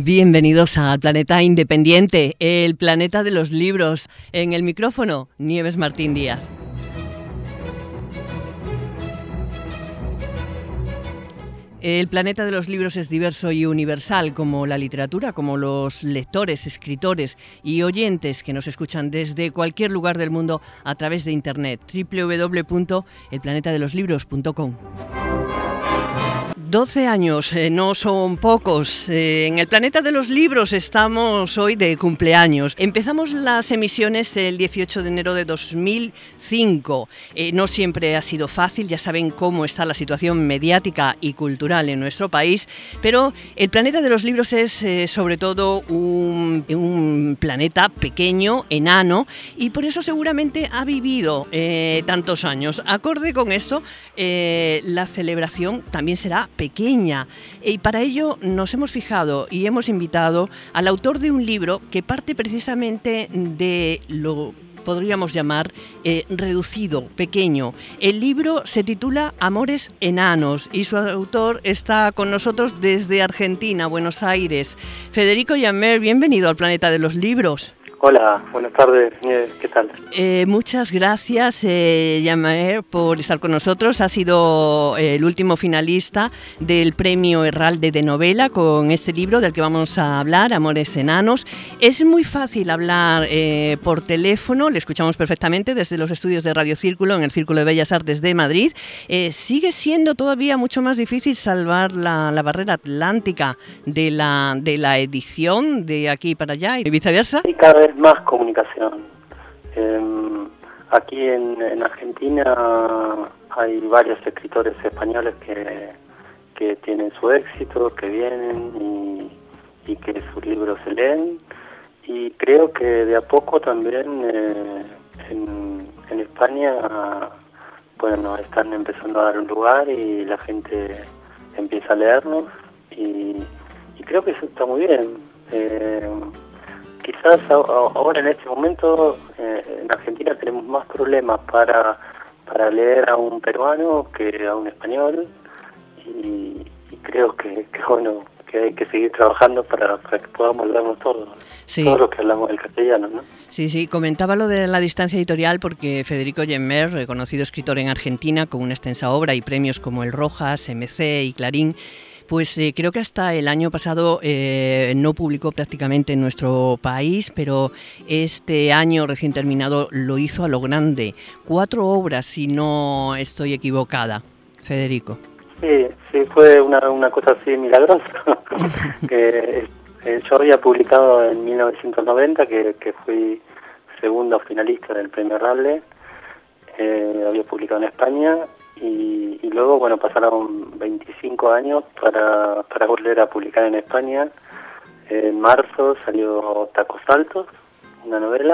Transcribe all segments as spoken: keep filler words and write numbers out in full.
Bienvenidos a Planeta Independiente, el planeta de los libros. En el micrófono, Nieves Martín Díaz. El planeta de los libros es diverso y universal, como la literatura, como los lectores, escritores y oyentes que nos escuchan desde cualquier lugar del mundo a través de Internet, doble u doble u doble u punto el planeta de los libros punto com. doce años, eh, no son pocos. Eh, en el planeta de los libros estamos hoy de cumpleaños. Empezamos las emisiones el dieciocho de enero de dos mil cinco. Eh, no siempre ha sido fácil, ya saben cómo está la situación mediática y cultural en nuestro país, pero el planeta de los libros es eh, sobre todo un, un planeta pequeño, enano, y por eso seguramente ha vivido eh, tantos años. Acorde con esto, eh, la celebración también será pequeña, y para ello nos hemos fijado y hemos invitado al autor de un libro que parte precisamente de lo podríamos llamar eh, reducido, pequeño. El libro se titula Amores Enanos y su autor está con nosotros desde Argentina, Buenos Aires. Federico Jammer, bienvenido al Planeta de los Libros. Hola, buenas tardes, ¿qué tal? Eh, muchas gracias, eh, Jammer, por estar con nosotros. Ha sido eh, el último finalista del Premio Herralde de Novela con este libro del que vamos a hablar, Amores Enanos. Es muy fácil hablar eh, por teléfono, le escuchamos perfectamente desde los estudios de Radio Círculo en el Círculo de Bellas Artes de Madrid. Eh, sigue siendo todavía mucho más difícil salvar la, la barrera atlántica de la, de la edición de aquí para allá y viceversa. Y cada vez más comunicación. Eh, aquí en, en Argentina hay varios escritores españoles que, que tienen su éxito, que vienen y, y que sus libros se leen, y creo que de a poco también eh, en, en España, bueno, están empezando a dar un lugar y la gente empieza a leernos, y, y creo que eso está muy bien. Eh, Quizás ahora en este momento eh, en Argentina tenemos más problemas para para leer a un peruano que a un español, y, y creo que, que bueno que hay que seguir trabajando para, para que podamos leernos todos, sí. Todos los que hablamos el castellano, ¿no? Sí, sí, comentaba lo de la distancia editorial porque Federico Jammer, reconocido escritor en Argentina con una extensa obra y premios como el Rojas, M C y Clarín, pues eh, creo que hasta el año pasado eh, no publicó prácticamente en nuestro país, pero este año recién terminado lo hizo a lo grande. Cuatro obras, si no estoy equivocada, Federico. Sí, sí, fue una, una cosa así milagrosa. que eh, yo había publicado en mil novecientos noventa, que, que fui segundo finalista del Premio Herralde. Eh, había publicado en España. Y, y luego, bueno, pasaron veinticinco años para, para volver a publicar en España. En marzo salió Tacos Altos, una novela.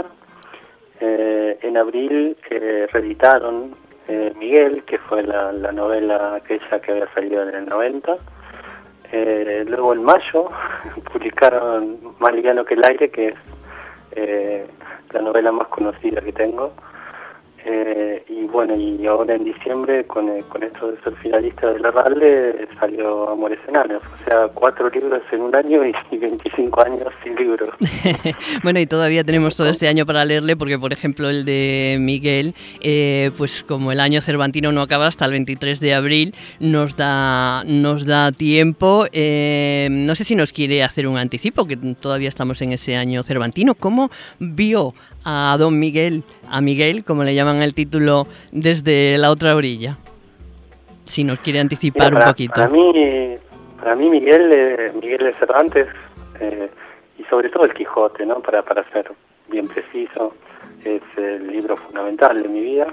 Eh, en abril eh, reeditaron eh, Miguel, que fue la, la novela aquella que había salido en el noventa. Eh, luego en mayo publicaron Más liviano que el aire, que es eh, la novela más conocida que tengo. Eh, y bueno, y ahora en diciembre, con, eh, con esto de ser finalista del Herralde, salió Amores Enanos. O sea, cuatro libros en un año y veinticinco años sin libros. Bueno, y todavía tenemos todo este año para leerle, porque por ejemplo el de Miguel, eh, pues como el año cervantino no acaba hasta el veintitrés de abril, nos da, nos da tiempo. Eh, no sé si nos quiere hacer un anticipo, que todavía estamos en ese año cervantino. ¿Cómo vio a don Miguel, a Miguel, como le llaman el título, desde la otra orilla? Si nos quiere anticipar Mira, para, un poquito. Para mí, para mí Miguel, eh, Miguel de Cervantes, eh, y sobre todo el Quijote, ¿no? Para, para ser bien preciso, es el libro fundamental de mi vida.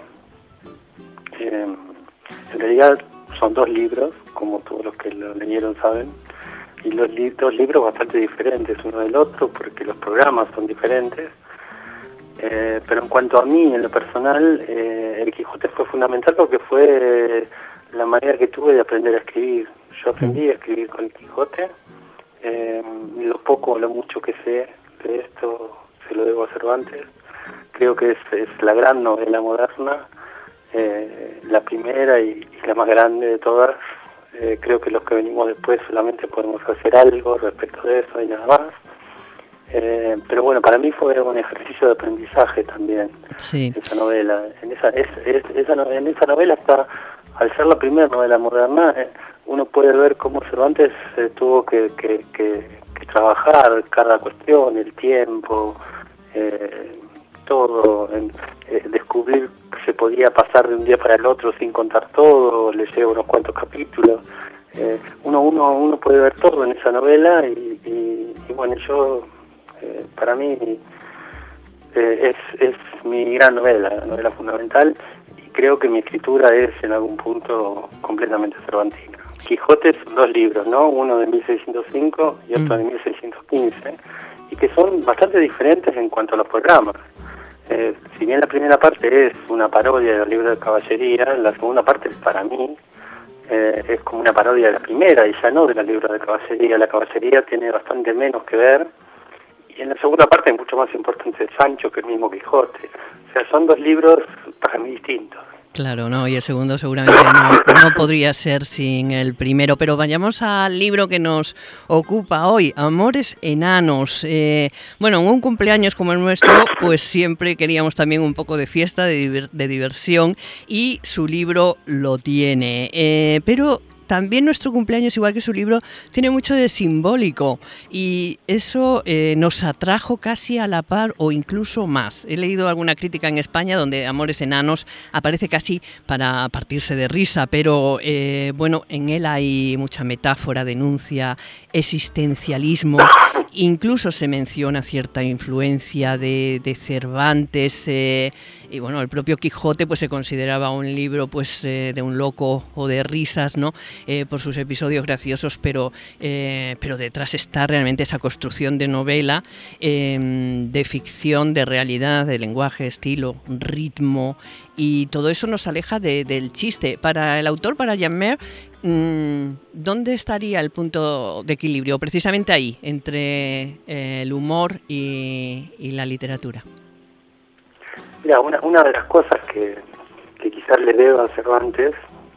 Eh, en realidad son dos libros, como todos los que lo leyeron saben, y los li- dos libros bastante diferentes uno del otro, porque los programas son diferentes. Eh, pero en cuanto a mí, en lo personal, eh, el Quijote fue fundamental porque fue eh, la manera que tuve de aprender a escribir. Yo aprendí a escribir con el Quijote. Eh, lo poco o lo mucho que sé de esto se lo debo a Cervantes. Creo que es, es la gran novela moderna, eh, la primera y, y la más grande de todas. Eh, creo que los que venimos después solamente podemos hacer algo respecto de eso y nada más. Eh, pero bueno, para mí fue un ejercicio de aprendizaje también, sí. esa novela. En esa, es, es, esa, en esa novela está, al ser la primera novela moderna, eh, uno puede ver cómo Cervantes eh, tuvo que, que, que, que trabajar cada cuestión, el tiempo, eh, todo, en, eh, descubrir que se podía pasar de un día para el otro sin contar todo, le lleva unos cuantos capítulos. Eh, uno, uno, uno puede ver todo en esa novela y, y, y bueno, yo... Eh, para mí eh, es, es mi gran novela, la novela fundamental, y creo que mi escritura es en algún punto completamente cervantina. Quijote son dos libros, ¿no? Uno de mil seiscientos cinco y otro mm. de mil seiscientos quince, y que son bastante diferentes en cuanto a los programas. Eh, si bien la primera parte es una parodia de los libros de caballería, la segunda parte para mí eh, es como una parodia de la primera, y ya no de los libros de caballería. La caballería tiene bastante menos que ver. Y en la segunda parte es mucho más importante Sancho que el mismo Quijote. O sea, son dos libros para mí distintos. Claro, no, y el segundo seguramente no, no podría ser sin el primero, pero vayamos al libro que nos ocupa hoy, Amores Enanos. Eh, bueno, en un cumpleaños como el nuestro, pues siempre queríamos también un poco de fiesta, de, diver, de diversión, y su libro lo tiene. Eh, pero también nuestro cumpleaños, igual que su libro, tiene mucho de simbólico, y eso eh, nos atrajo casi a la par o incluso más. He leído alguna crítica en España donde Amores Enanos aparece casi para partirse de risa, pero eh, bueno, en él hay mucha metáfora, denuncia, existencialismo. Incluso se menciona cierta influencia de, de Cervantes, eh, y bueno, el propio Quijote pues se consideraba un libro pues eh, de un loco o de risas, ¿no? Eh, por sus episodios graciosos, pero, eh, pero detrás está realmente esa construcción de novela, eh, de ficción, de realidad, de lenguaje, estilo, ritmo, y todo eso nos aleja de, del chiste. Para el autor, para Jean-Mer, ¿dónde estaría el punto de equilibrio? Precisamente ahí, entre eh, el humor y, y la literatura. Mira, una, una de las cosas que, que quizás le debo a Cervantes,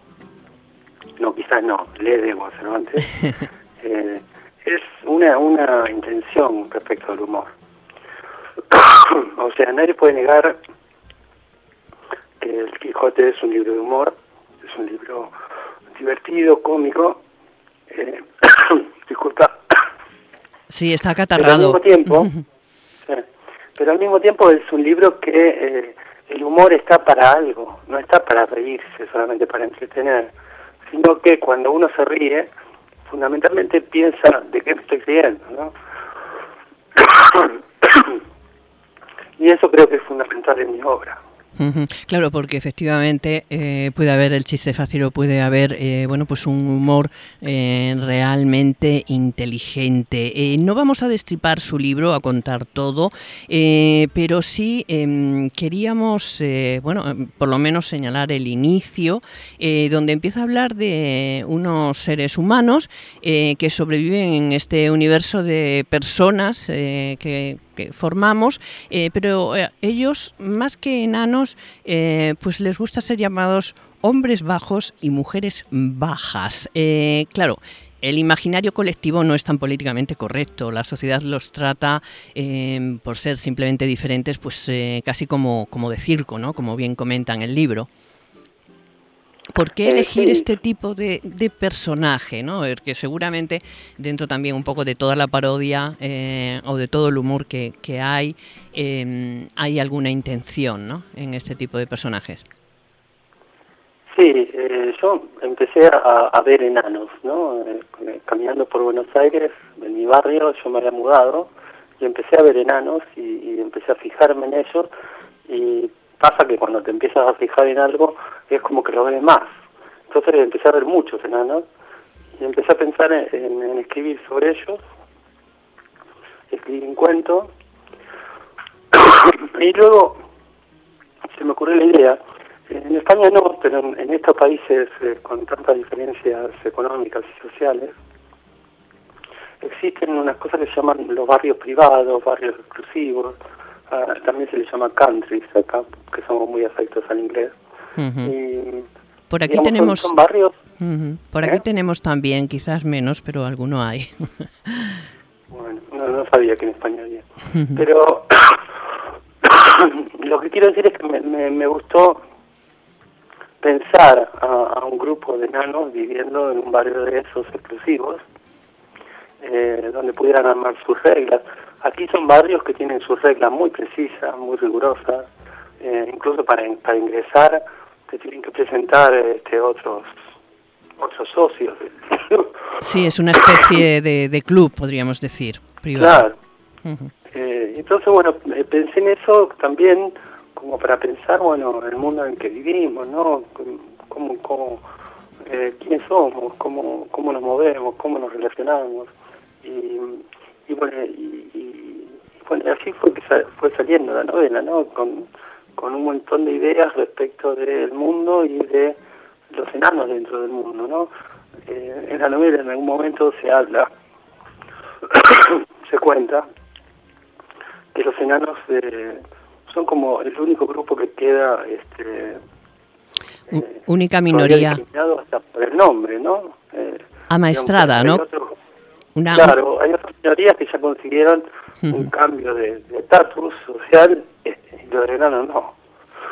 no, quizás no, le debo a Cervantes, eh, es una, una intención respecto al humor. O sea, nadie puede negar que El Quijote es un libro de humor, es un libro divertido, cómico, eh, disculpa. Sí, está acatarrado. Pero al mismo tiempo, eh, pero al mismo tiempo es un libro que eh, el humor está para algo, no está para reírse, solamente para entretener, sino que cuando uno se ríe, fundamentalmente piensa de qué me estoy riendo, ¿no? Y eso creo que es fundamental en mi obra. Uh-huh. Claro, porque efectivamente eh, puede haber el chiste fácil o puede haber eh, bueno, pues un humor eh, realmente inteligente. Eh, no vamos a destripar su libro, a contar todo, eh, pero sí eh, queríamos, eh, bueno, por lo menos señalar el inicio, eh, donde empieza a hablar de unos seres humanos eh, que sobreviven en este universo de personas eh, que que formamos, eh, pero eh, ellos, más que enanos, eh, pues les gusta ser llamados hombres bajos y mujeres bajas. Eh, claro, el imaginario colectivo no es tan políticamente correcto. La sociedad los trata, eh, por ser simplemente diferentes, pues eh, casi como, como de circo, ¿no? Como bien comenta en el libro. ¿Por qué elegir este tipo de, de personaje, ¿no? Que seguramente dentro también un poco de toda la parodia eh, o de todo el humor que, que hay, eh, hay alguna intención, ¿no? En este tipo de personajes. Sí, eh, yo empecé a, a ver enanos, ¿no? Eh, caminando por Buenos Aires, en mi barrio, yo me había mudado y empecé a ver enanos y, y empecé a fijarme en ellos, y pasa que cuando te empiezas a fijar en algo es como que lo ves más. Entonces empecé a ver muchos enanos y empecé a pensar en, en, en escribir sobre ellos, escribir un cuento, y luego se me ocurrió la idea. En España no, pero en, en estos países eh, con tantas diferencias económicas y sociales, existen unas cosas que se llaman los barrios privados, barrios exclusivos. Uh, también se les llama countries acá, que somos muy afectos al inglés. Uh-huh. Y Por aquí digamos, tenemos... Son, son barrios... Uh-huh. Por ¿Eh? aquí tenemos también, quizás menos, pero alguno hay. Bueno, no, no sabía que en España había. Uh-huh. Pero lo que quiero decir es que me, me, me gustó pensar a, a un grupo de enanos viviendo en un barrio de esos exclusivos, eh, donde pudieran armar sus reglas. Aquí son barrios que tienen sus reglas muy precisas, muy rigurosas, eh, incluso para, para ingresar te tienen que presentar este, otros otros socios. Sí, es una especie de, de club, podríamos decir, privado. Claro. Uh-huh. Eh, entonces, bueno, pensé en eso también como para pensar, bueno, el mundo en el que vivimos, ¿no? Cómo, cómo, eh, quiénes somos, cómo, cómo nos movemos, cómo nos relacionamos. Y, y bueno, y, y, bueno, así fue que sa- fue saliendo la novela, ¿no? Con, con un montón de ideas respecto del mundo y de los enanos dentro del mundo, ¿no? Eh, en la novela en algún momento se habla, se cuenta, que los enanos eh, son como el único grupo que queda, este, eh, única minoría discriminado hasta por el nombre, ¿no? Eh, amaestrada, digamos, ¿no? Otro, Una, claro, hay otras minorías que ya consiguieron uh-huh. un cambio de estatus social, eh, y los enanos no.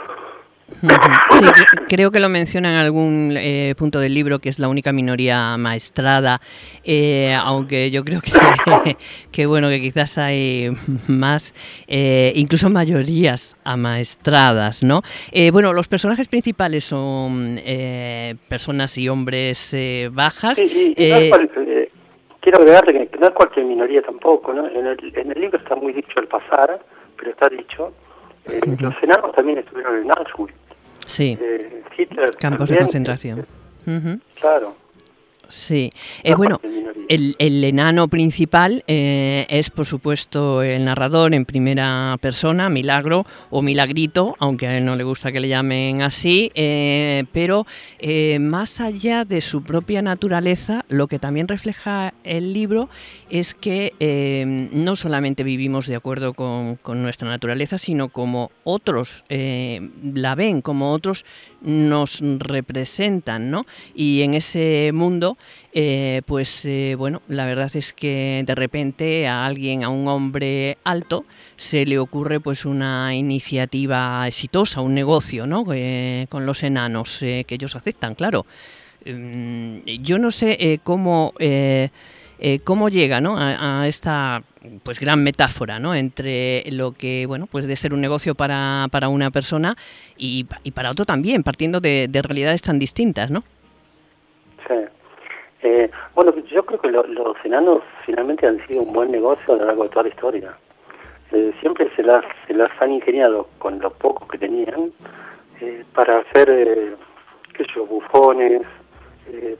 Sí, creo que lo menciona en algún eh, punto del libro, que es la única minoría maestrada, eh, aunque yo creo que, que bueno, que quizás hay más, eh, incluso mayorías amaestradas, ¿no? Eh, bueno, los personajes principales son eh, personas y hombres eh, bajas. Sí, y, y no eh, es cual, eh, quiero agregarte que, que no es cualquier minoría tampoco, ¿no? En el, en el libro está muy dicho el pasar, pero está dicho, eh, uh-huh. los enanos también estuvieron en Auschwitz. Sí, eh, Hitler campos también, de concentración. Eh, uh-huh. Claro. Sí, eh, bueno, el, el enano principal eh, es, por supuesto, el narrador en primera persona, Milagro o Milagrito, aunque a él no le gusta que le llamen así, eh, pero eh, más allá de su propia naturaleza, lo que también refleja el libro es que eh, no solamente vivimos de acuerdo con, con nuestra naturaleza, sino como otros eh, la ven, como otros nos representan, ¿no? Y en ese mundo, eh, pues eh, bueno, la verdad es que de repente a alguien, a un hombre alto, se le ocurre pues una iniciativa exitosa, un negocio, ¿no? Eh, con los enanos, eh, que ellos aceptan, claro. Eh, yo no sé eh, cómo... Eh, Eh, cómo llega, ¿no? a, a esta pues gran metáfora, ¿no? Entre lo que, bueno, pues de ser un negocio para, para una persona y, y para otro también, partiendo de, de realidades tan distintas, ¿no? Sí. Eh, bueno, yo creo que lo, los enanos finalmente han sido un buen negocio a lo largo de toda la historia. Eh, siempre se las, se las han ingeniado con lo poco que tenían eh, para hacer, eh, qué sé yo, bufones, eh,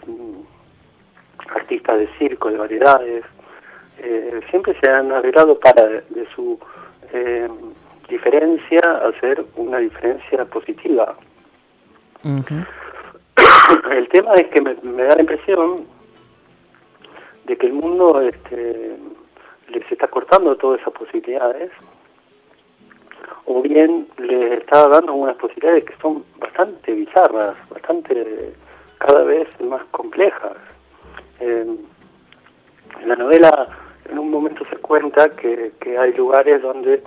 artistas de circo, de variedades, eh, siempre se han arreglado para de, de su eh, diferencia hacer una diferencia positiva. Uh-huh. El tema es que me, me da la impresión de que el mundo este, les está cortando todas esas posibilidades, o bien les está dando unas posibilidades que son bastante bizarras, bastante cada vez más complejas. Eh, en la novela en un momento se cuenta que, que hay lugares donde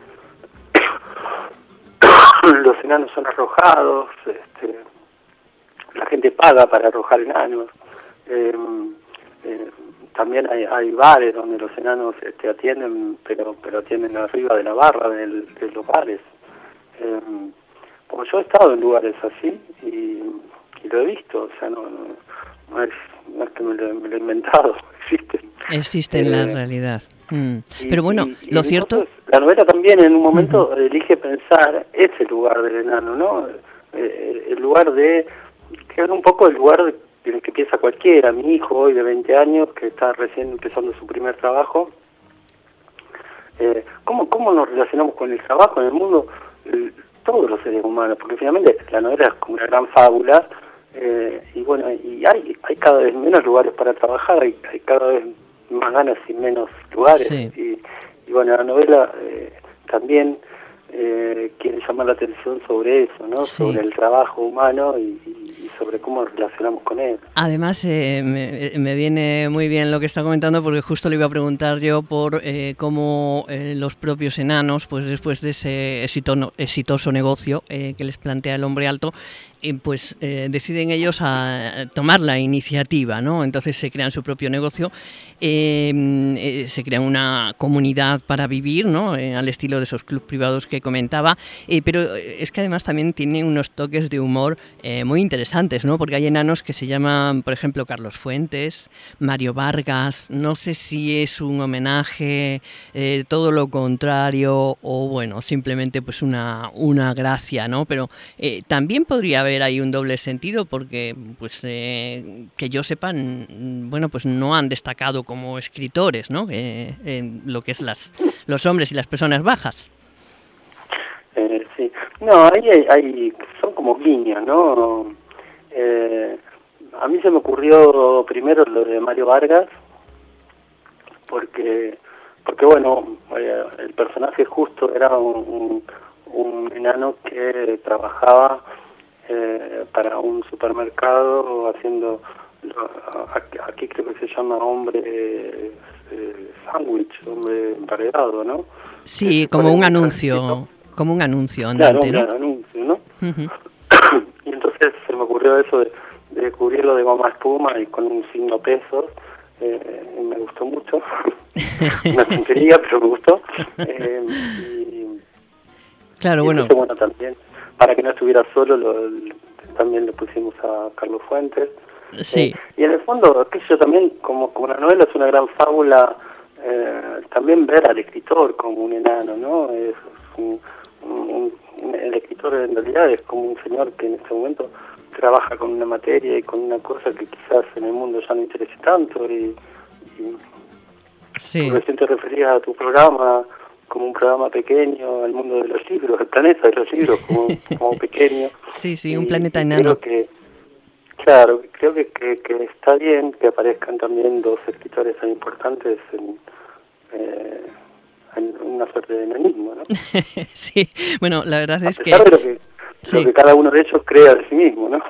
los enanos son arrojados, este, la gente paga para arrojar enanos, eh, eh, también hay, hay bares donde los enanos este, atienden, pero pero atienden arriba de la barra del, de los bares. Eh, porque yo he estado en lugares así y, y lo he visto, o sea, no, no, no es no es que me lo, me lo he inventado, existen. Existe en eh, la realidad. Mm. Y, Pero bueno, y, y lo cierto... La novela también en un momento uh-huh. elige pensar ese lugar del enano, ¿no? Eh, el lugar de... que es un poco el lugar en el que piensa cualquiera. Mi hijo hoy de veinte años, que está recién empezando su primer trabajo. Eh, ¿cómo, ¿Cómo nos relacionamos con el trabajo en el mundo? El, todos los seres humanos, porque finalmente la novela es como una gran fábula. Eh, y bueno, y hay hay cada vez menos lugares para trabajar, hay, hay cada vez más ganas y menos lugares. Sí. Y, y bueno, la novela eh, también eh, quiere llamar la atención sobre eso, ¿no? Sí. Sobre el trabajo humano y, y sobre cómo nos relacionamos con él. Además, eh, me, me viene muy bien lo que está comentando, porque justo le iba a preguntar yo por eh, cómo eh, los propios enanos, pues después de ese exitoso, exitoso negocio eh, que les plantea el Hombre Alto, eh, pues eh, deciden ellos a tomar la iniciativa, ¿no? Entonces se crean su propio negocio, eh, eh, se crean una comunidad para vivir, ¿no? Eh, al estilo de esos clubes privados que comentaba, eh, pero es que además también tiene unos toques de humor eh, muy interesantes, ¿no? Porque hay enanos que se llaman, por ejemplo, Carlos Fuentes, Mario Vargas. No sé si es un homenaje, eh, todo lo contrario, o bueno, simplemente pues una, una gracia, ¿no? Pero eh, también podría haber ahí un doble sentido, porque pues eh, que yo sepa, bueno, pues no han destacado como escritores, ¿no? Eh, en lo que es las los hombres y las personas bajas. Eh, sí, no, ahí hay, hay, son como guiños, ¿no? Eh, a mí se me ocurrió primero lo de Mario Vargas, porque, porque bueno, eh, el personaje justo era un, un, un enano que trabajaba eh, para un supermercado haciendo, aquí, aquí creo que se llama hombre eh, sándwich, hombre emparedado, ¿no? Sí, como un anuncio. Como un anuncio andante, claro, ¿no? Claro, anuncio, ¿no? Uh-huh. Y entonces se me ocurrió eso de, de descubrirlo de goma espuma y con un signo pesos. Eh, y me gustó mucho. Una tontería, pero me gustó. Eh, y, claro, y bueno. Entonces, bueno, también, para que no estuviera solo, lo, también le pusimos a Carlos Fuentes. Sí. Eh, y en el fondo, qué sé yo, también, como, como la novela es una gran fábula, eh, también ver al escritor como un enano, ¿no? Es, es un, un, un, el escritor en realidad es como un señor que en este momento trabaja con una materia y con una cosa que quizás en el mundo ya no interese tanto, y, y sí. recién te referías a tu programa como un programa pequeño, el mundo de los libros, el planeta de los libros como, como pequeño. Sí, sí, y, un planeta y enano. Creo que, claro, creo que, que, que está bien que aparezcan también dos escritores tan importantes en, eh, en una suerte de enanismo, ¿no? Sí, bueno, la verdad a es que... De lo que Sí. Lo que cada uno de ellos crea de sí mismo, ¿no?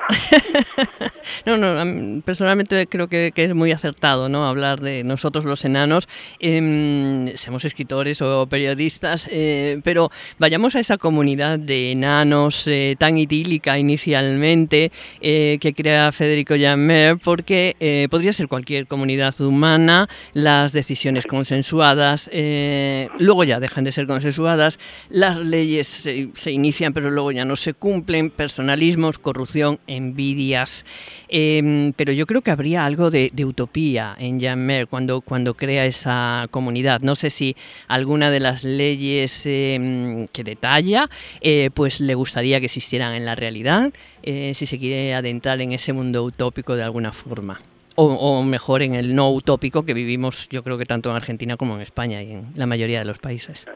no, no, personalmente creo que, que es muy acertado, ¿no? Hablar de nosotros los enanos, eh, seamos escritores o periodistas, eh, pero vayamos a esa comunidad de enanos eh, tan idílica inicialmente eh, que crea Federico Janmer, porque eh, podría ser cualquier comunidad humana, las decisiones consensuadas, eh, luego ya dejan de ser consensuadas, las leyes se, se inician pero luego ya no se cumplen, personalismos, corrupción, envidias, eh, pero yo creo que habría algo de, de utopía en Janmer cuando, cuando crea esa comunidad. No sé si alguna de las leyes eh, que detalla eh, pues le gustaría que existieran en la realidad, eh, si se quiere adentrar en ese mundo utópico de alguna forma. O, o mejor en el no utópico que vivimos, yo creo que tanto en Argentina como en España y en la mayoría de los países.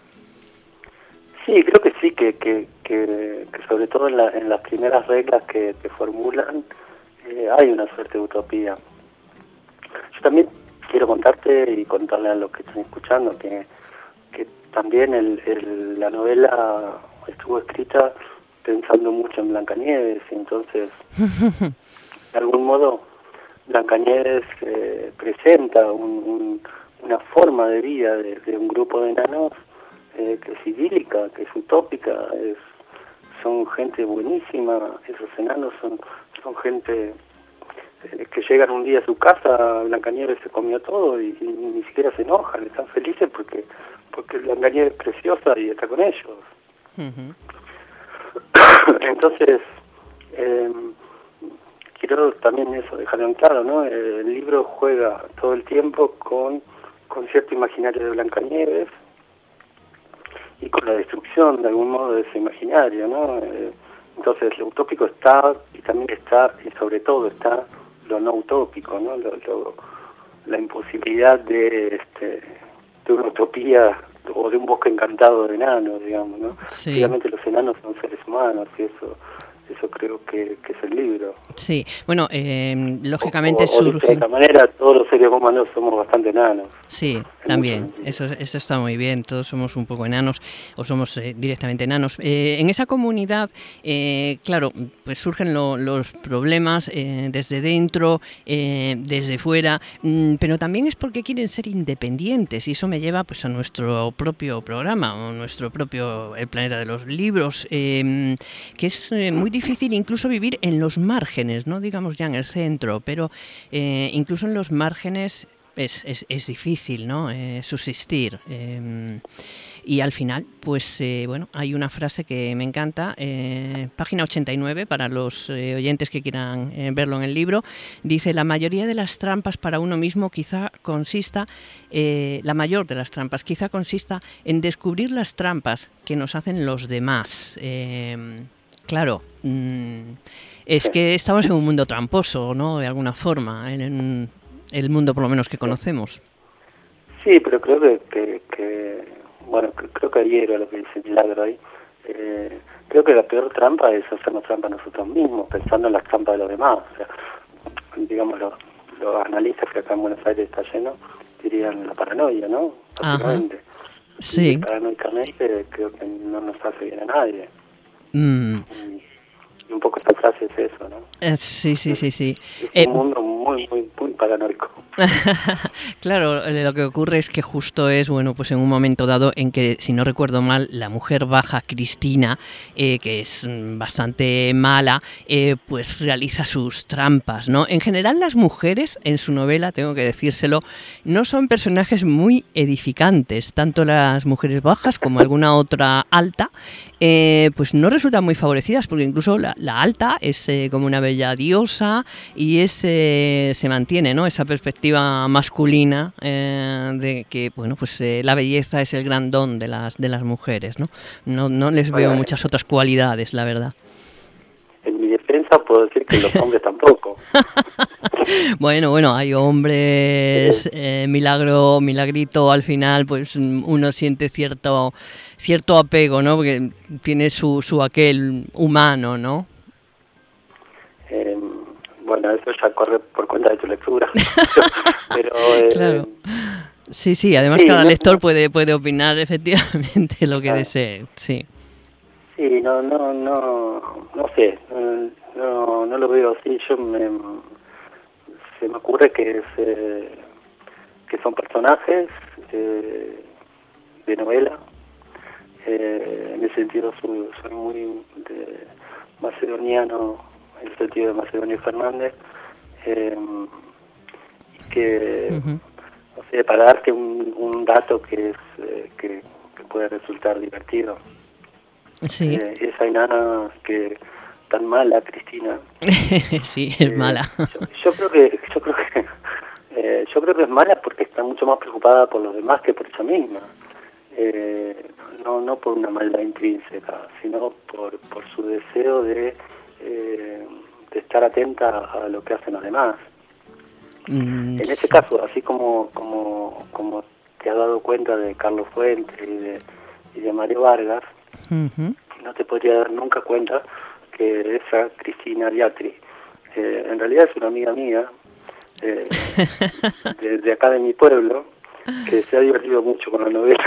Sí, creo que sí, que, que, que, que sobre todo en, la, en las primeras reglas que te formulan eh, hay una suerte de utopía. Yo también quiero contarte y contarle a los que están escuchando que, que también el, el, la novela estuvo escrita pensando mucho en Blancanieves, y entonces de algún modo Blancanieves eh, presenta un, un, una forma de vida de, de un grupo de enanos Eh, que es idílica, que es utópica, es, son gente buenísima, esos enanos son, son gente eh, que llegan un día a su casa, Blancanieves se comió todo y, y ni siquiera se enojan, están felices porque porque Blancanieves es preciosa y está con ellos. Uh-huh. Entonces, eh, quiero también eso, dejarlo en claro, ¿no? El libro juega todo el tiempo con, con cierto imaginario de Blancanieves, y con la destrucción de algún modo de ese imaginario, ¿no? Eh, entonces lo utópico está, y también está, y sobre todo está lo no utópico, ¿no? Lo, lo, la imposibilidad de, este, de una utopía o de un bosque encantado de enanos, digamos, ¿no? Sí. Obviamente los enanos son seres humanos y eso eso creo que, que es el libro. Sí, bueno, eh, lógicamente o, o, surge... De otra manera, todos los seres humanos somos bastante enanos. Sí, también, eso, eso está muy bien, todos somos un poco enanos o somos eh, directamente enanos. Eh, en esa comunidad, eh, claro, pues surgen lo, los problemas eh, desde dentro, eh, desde fuera, mmm, pero también es porque quieren ser independientes y eso me lleva pues a nuestro propio programa, o nuestro propio El Planeta de los Libros, eh, que es eh, muy difícil incluso vivir en los márgenes, no digamos ya en el centro, pero eh, incluso en los márgenes Es, es, es difícil, ¿no? Eh, subsistir. Eh, y al final, pues, eh, bueno, hay una frase que me encanta, eh, página ochenta y nueve, para los eh, oyentes que quieran eh, verlo en el libro, dice, la mayoría de las trampas para uno mismo quizá consista, eh, la mayor de las trampas quizá consista en descubrir las trampas que nos hacen los demás. Eh, claro, mmm, es que estamos en un mundo tramposo, ¿no? De alguna forma, en, en el mundo por lo menos que conocemos. Sí, pero creo que, que, que bueno, creo que adhiero a lo que dice Milagro ahí. Eh, creo que la peor trampa es hacernos trampa a nosotros mismos, pensando en las trampas de los demás. O sea, digamos, los, los analistas que acá en Buenos Aires está lleno, dirían la paranoia, ¿no? Básicamente. Sí. Y paranoicamente creo que no nos hace bien a nadie. Mm. Y un poco esta frase es eso, ¿no? Eh, sí, sí, sí, sí. Es eh, un mundo muy, muy, muy paranoico. Claro, lo que ocurre es que justo es, bueno, pues en un momento dado en que, si no recuerdo mal, la mujer baja, Cristina, eh, que es bastante mala, eh, pues realiza sus trampas, ¿no? En general las mujeres en su novela, tengo que decírselo, no son personajes muy edificantes, tanto las mujeres bajas como alguna otra alta, eh, pues no resultan muy favorecidas, porque incluso la, la alta es eh, como una bella diosa y es, eh, se mantiene, ¿no?, esa perspectiva masculina eh, de que, bueno, pues eh, la belleza es el gran don de las de las mujeres, ¿no? No, no les veo bueno, muchas otras cualidades, la verdad. En mi defensa puedo decir que los hombres tampoco. Bueno, bueno, hay hombres, eh, milagro, milagrito, al final, pues uno siente cierto cierto apego, ¿no? Porque tiene su, su aquel humano, ¿no? Eh, bueno, eso ya corre por cuenta de tu lectura. Pero, eh, claro. Sí, sí, además sí, cada no, lector puede puede opinar efectivamente lo que ah, desee, sí. Sí, no, no, no, no sé, no, no lo veo así. Yo me, se me ocurre que es, eh, que son personajes eh, de novela. Eh, en ese sentido soy, soy muy de macedoniano, en el sentido de Macedonio Fernández, eh, y que, Uh-huh. no sé, para darte un, un dato que es eh, que, que puede resultar divertido. Sí. Eh, esa enana que tan mala, Cristina. Sí, es eh, mala. Yo, yo creo que yo creo que eh, yo creo que es mala porque está mucho más preocupada por los demás que por ella misma. Eh, no no por una maldad intrínseca, sino por por su deseo de eh, de estar atenta a lo que hacen los demás. Mm, en ese sí. caso, así como como como te has dado cuenta de Carlos Fuentes y de y de Mario Vargas, Uh-huh. no te podría dar nunca cuenta que esa Cristina Diatri eh, en realidad es una amiga mía eh, de, de acá de mi pueblo, que se ha divertido mucho con la novela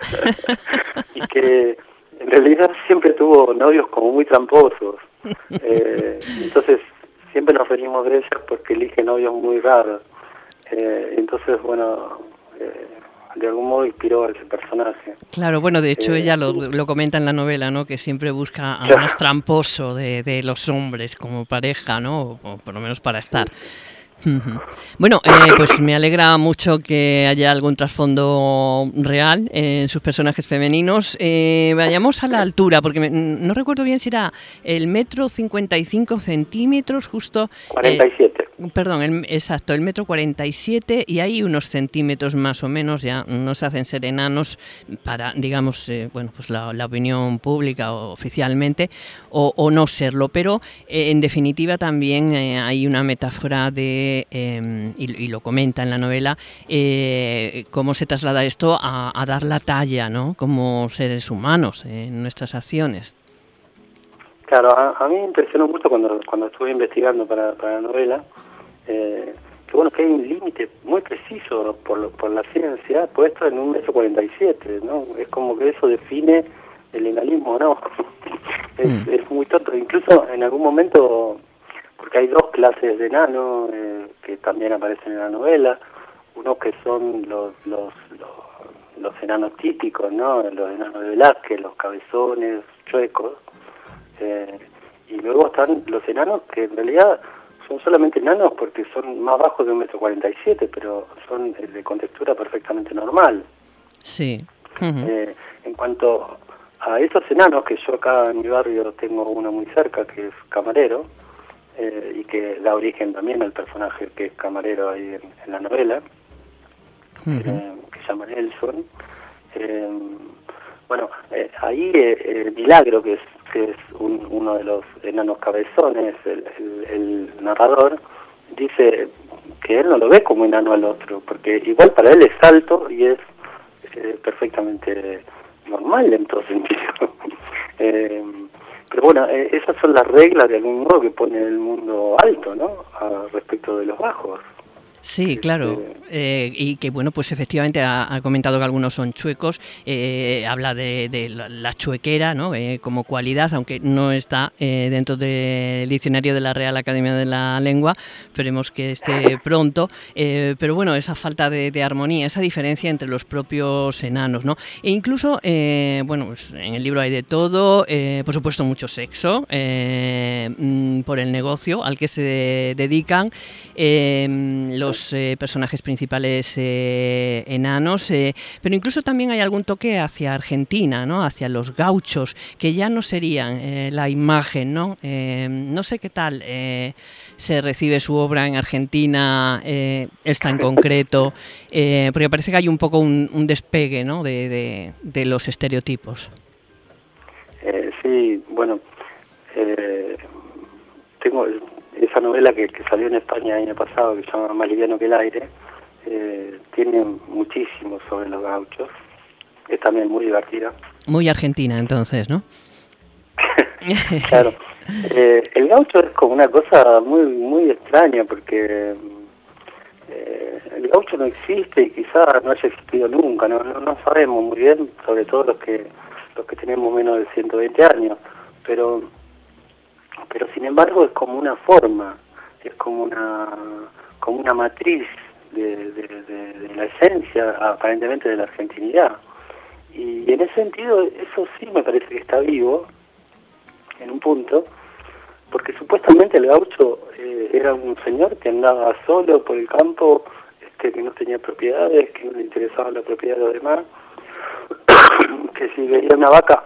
y que en realidad siempre tuvo novios como muy tramposos, eh, entonces siempre nos reímos de ella porque elige novios muy raros, eh, entonces bueno, eh, de algún modo inspiró a ese personaje. Claro, bueno, de hecho Eh, ella lo, lo comenta en la novela, ¿no? Que siempre busca al claro. más tramposo de, de los hombres como pareja, ¿no? O, o por lo menos para estar. Uh-huh. Bueno, eh, pues me alegra mucho que haya algún trasfondo real en sus personajes femeninos. Eh, vayamos a la altura, porque me, no recuerdo bien si era el metro cincuenta y cinco centímetros, justo. cuarenta y siete. Eh, perdón, el, exacto, el metro cuarenta y siete, y hay unos centímetros más o menos, ya nos hacen ser enanos para, digamos, eh, bueno, pues la, la opinión pública o oficialmente, o, o no serlo, pero eh, en definitiva también eh, hay una metáfora de Eh, y, y lo comenta en la novela, eh, cómo se traslada esto a, a dar la talla, ¿no? Como seres humanos eh, en nuestras acciones. Claro, a, a mí me impresionó mucho cuando cuando estuve investigando para, para la novela, eh, que bueno, que hay un límite muy preciso por lo, por la ciencia puesto en un metro cuarenta y siete, ¿no? Es como que eso define el enanismo, ¿no? es, mm. es muy tonto. Incluso en algún momento, porque hay dos clases de enanos eh, que también aparecen en la novela, unos que son los los, los los enanos típicos, ¿no? Los enanos de Velázquez, los cabezones, chuecos, eh, y luego están los enanos que en realidad son solamente enanos porque son más bajos de un metro cuarenta y siete, pero son de contextura perfectamente normal. Sí. Uh-huh. Eh, en cuanto a esos enanos, que yo acá en mi barrio tengo uno muy cerca, que es Camarero, eh, y que da origen también al personaje que es Camarero ahí en, en la novela, uh-huh. eh, que se llama Nelson. Eh, bueno, eh, ahí eh, Milagro, que es que es un, uno de los enanos cabezones, el, el, el narrador, dice que él no lo ve como enano al otro, porque igual para él es alto y es eh, perfectamente normal en todo sentido. eh, pero bueno, eh, esas son las reglas de algún modo que pone el mundo alto, ¿no? A, respecto de los bajos. Sí, claro, eh, y que bueno, pues efectivamente ha, ha comentado que algunos son chuecos, eh, habla de, de la chuequera, ¿no? Eh, como cualidad, aunque no está eh, dentro del diccionario de la Real Academia de la Lengua, esperemos que esté pronto, eh, pero bueno, esa falta de, de armonía, esa diferencia entre los propios enanos, ¿no? E incluso, eh, bueno, pues en el libro hay de todo, eh, por supuesto mucho sexo, eh, mm, por el negocio al que se dedican, eh, los Los eh, personajes principales eh, enanos, eh, pero incluso también hay algún toque hacia Argentina, ¿no? Hacia los gauchos, que ya no serían eh, la imagen, ¿no? Eh, no sé qué tal eh, se recibe su obra en Argentina, eh, esta en concreto, eh, porque parece que hay un poco un, un despegue, ¿no? de, de, de los estereotipos. Eh, sí, bueno, eh, tengo... esa novela que, que salió en España el año pasado, que se llama Más liviano que el aire, eh, tiene muchísimo sobre los gauchos. Es también muy divertida. Muy argentina, entonces, ¿no? Claro. Eh, el gaucho es como una cosa muy muy extraña, porque eh, el gaucho no existe y quizás no haya existido nunca. No, no, no sabemos muy bien, sobre todo los que los que tenemos menos de ciento veinte años, pero... pero sin embargo es como una forma, es como una como una matriz de, de, de, de la esencia aparentemente de la argentinidad, y en ese sentido eso sí me parece que está vivo en un punto, porque supuestamente el gaucho eh, era un señor que andaba solo por el campo, este que no tenía propiedades, que no le interesaba la propiedad de los demás, que si veía una vaca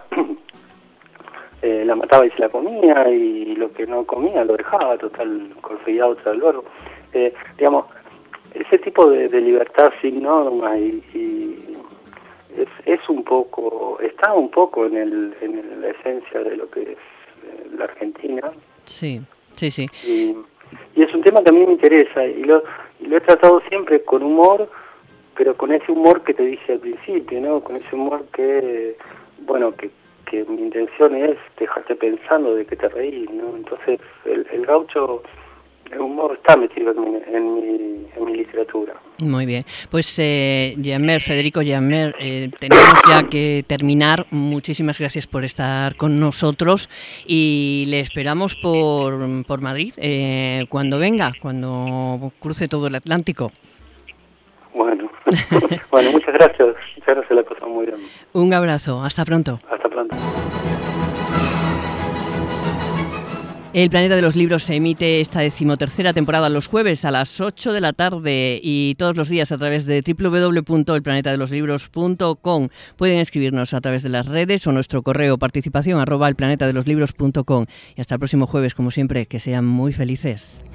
Eh, la mataba y se la comía, y lo que no comía lo dejaba, total, conseguía otra luego. Eh, digamos, ese tipo de, de libertad sin normas y, y es, es un poco, está un poco en, el, en la esencia de lo que es eh, la Argentina. Sí, sí, sí. Y, y es un tema que a mí me interesa, y lo, y lo he tratado siempre con humor, pero con ese humor que te dije al principio, ¿no? Con ese humor que, bueno, que que mi intención es dejarte pensando de que te reís, ¿no? Entonces el, el gaucho de un modo está metido en mi, en mi, en mi literatura. Muy bien, pues eh, Jean-Mer, Federico Jean-Mer, eh, tenemos ya que terminar. Muchísimas gracias por estar con nosotros y le esperamos por, por Madrid eh, cuando venga, cuando cruce todo el Atlántico. Bueno, bueno, muchas gracias. Muchas gracias, la pasamos muy bien. Un abrazo, hasta pronto. Hasta pronto. El Planeta de los Libros se emite esta decimotercera temporada los jueves a las ocho de la tarde y todos los días a través de doble u doble u doble u punto el planeta de los libros punto com. Pueden escribirnos a través de las redes o nuestro correo participación arroba el planeta de los libros punto com. Y hasta el próximo jueves, como siempre, que sean muy felices.